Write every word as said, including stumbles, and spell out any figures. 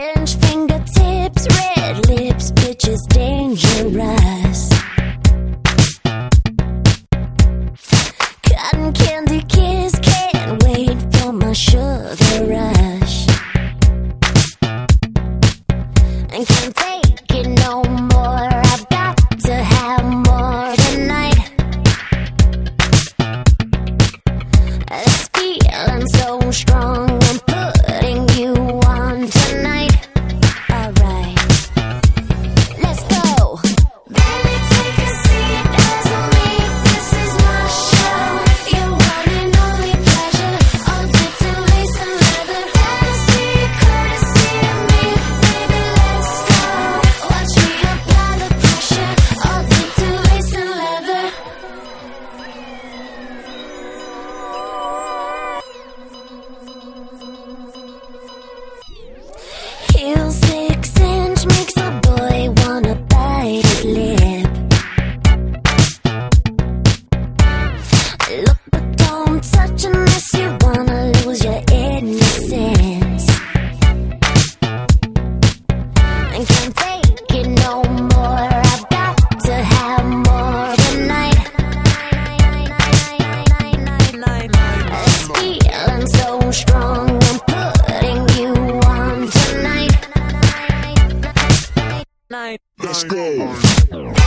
inch fingertips, red lips, bitches dangerous. Cotton candy kiss, can't wait for my sugar rush. And can't take it no more, I've got to have more tonight. This feeling so strong, I'm putting you on tonight. Alright, let's go. Baby, take a seat as I make this is my show. Your one and only pleasure, all dipped in lace and leather. Fantasy, courtesy of me, baby, let's go. Watch me apply the pressure, all dipped in lace and leather. Heel six inch makes a boy wanna bite his lip. Look but don't touch unless you wanna lose your innocence. And can't take it no more, I've got to have more tonight. This feeling so strong, I'm putting you on tonight. Let's go.